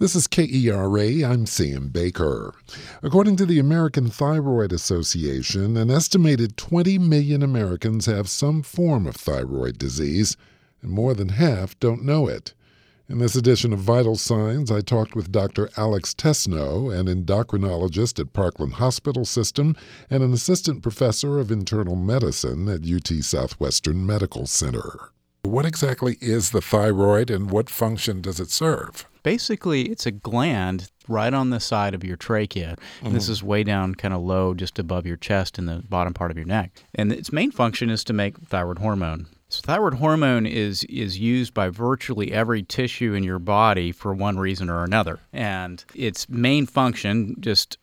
This is KERA. I'm Sam Baker. According to the American Thyroid Association, an estimated 20 million Americans have some form of thyroid disease, and more than half don't know it. In this edition of Vital Signs, I talked with Dr. Alex Tesno, an endocrinologist at Parkland Hospital System and an assistant professor of internal medicine at UT Southwestern Medical Center. What exactly is the thyroid and what function does it serve? Basically, it's a gland right on the side of your trachea. And this is way down kind of low, just above your chest in the bottom part of your neck. And its main function is to make thyroid hormone. So thyroid hormone is used by virtually every tissue in your body for one reason or another. And its main function, just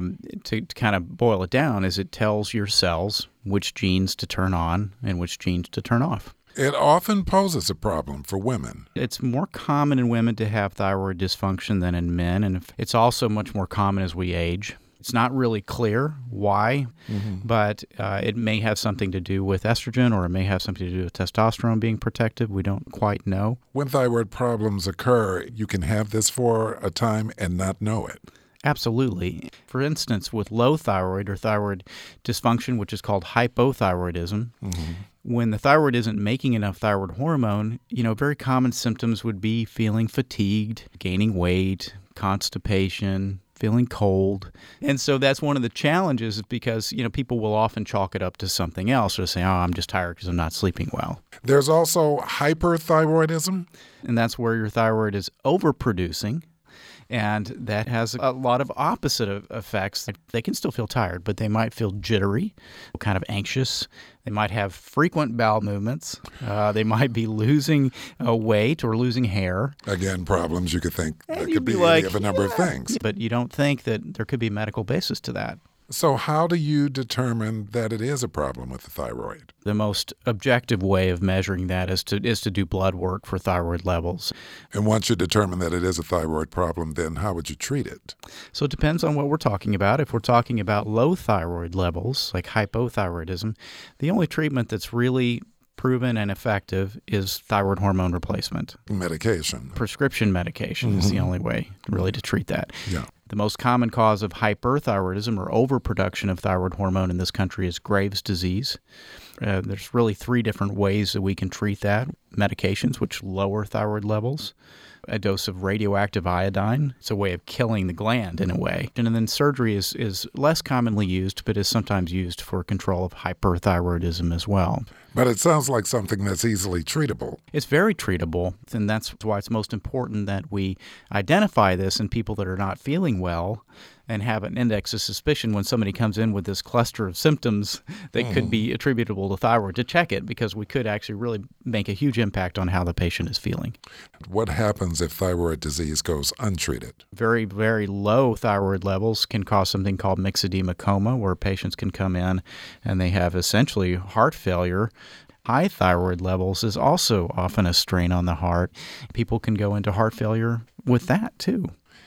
to kind of boil it down, is it tells your cells which genes to turn on and which genes to turn off. It often poses a problem for women. It's more common in women to have thyroid dysfunction than in men, and it's also much more common as we age. It's not really clear why, but it may have something to do with estrogen, or it may have something to do with testosterone being protective. We don't quite know. When thyroid problems occur, you can have this for a time and not know it. Absolutely. For instance, with low thyroid or thyroid dysfunction, which is called hypothyroidism, when the thyroid isn't making enough thyroid hormone, very common symptoms would be feeling fatigued, gaining weight, constipation, feeling cold. And so that's one of the challenges because, people will often chalk it up to something else or say, I'm just tired because I'm not sleeping well. There's also hyperthyroidism. And that's where your thyroid is overproducing. And that has a lot of opposite effects. They can still feel tired, but they might feel jittery, kind of anxious. They might have frequent bowel movements. They might be losing weight or losing hair. Again, problems you could think that you'd could be like, any of a number of things. But you don't think that there could be a medical basis to that. So how do you determine that it is a problem with the thyroid? The most objective way of measuring that is to do blood work for thyroid levels. And once you determine that it is a thyroid problem, then how would you treat it? So it depends on what we're talking about. If we're talking about low thyroid levels, like hypothyroidism, the only treatment that's really proven and effective is thyroid hormone replacement. Medication. Prescription medication is the only way really to treat that. Yeah. The most common cause of hyperthyroidism or overproduction of thyroid hormone in this country is Graves' disease. There's really 3 different ways that we can treat that. Medications, which lower thyroid levels. A dose of radioactive iodine. It's a way of killing the gland in a way. And then surgery is less commonly used, but is sometimes used for control of hyperthyroidism as well. But it sounds like something that's easily treatable. It's very treatable, and that's why it's most important that we identify this in people that are not feeling well and have an index of suspicion when somebody comes in with this cluster of symptoms that could be attributable to thyroid, to check it, because we could actually really make a huge impact on how the patient is feeling. What happens if thyroid disease goes untreated? Very, very low thyroid levels can cause something called myxedema coma, where patients can come in and they have essentially heart failure. High thyroid levels is also often a strain on the heart. People can go into heart failure with that too.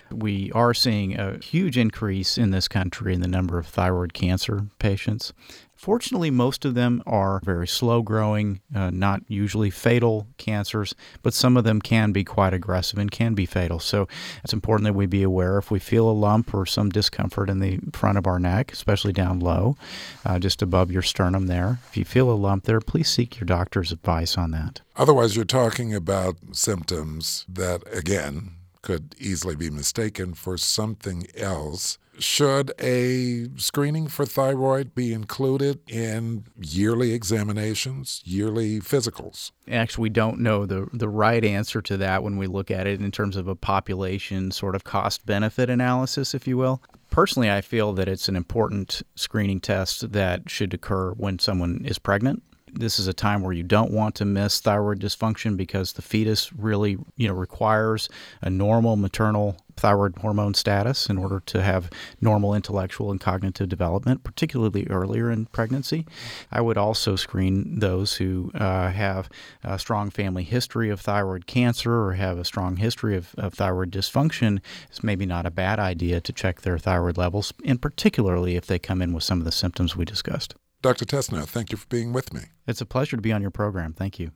We are seeing a huge increase in this country in the number of thyroid cancer patients. Fortunately, most of them are very slow-growing, not usually fatal cancers, but some of them can be quite aggressive and can be fatal. So it's important that we be aware if we feel a lump or some discomfort in the front of our neck, especially down low, just above your sternum there. If you feel a lump there, please seek your doctor's advice on that. Otherwise, you're talking about symptoms that, again, could easily be mistaken for something else. Should a screening for thyroid be included in yearly examinations, yearly physicals? Actually, we don't know the right answer to that when we look at it in terms of a population sort of cost-benefit analysis, if you will. Personally, I feel that it's an important screening test that should occur when someone is pregnant. This is a time where you don't want to miss thyroid dysfunction because the fetus really, requires a normal maternal thyroid hormone status in order to have normal intellectual and cognitive development, particularly earlier in pregnancy. I would also screen those who have a strong family history of thyroid cancer or have a strong history of thyroid dysfunction. It's maybe not a bad idea to check their thyroid levels, and particularly if they come in with some of the symptoms we discussed. Dr. Tesno, thank you for being with me. It's a pleasure to be on your program. Thank you.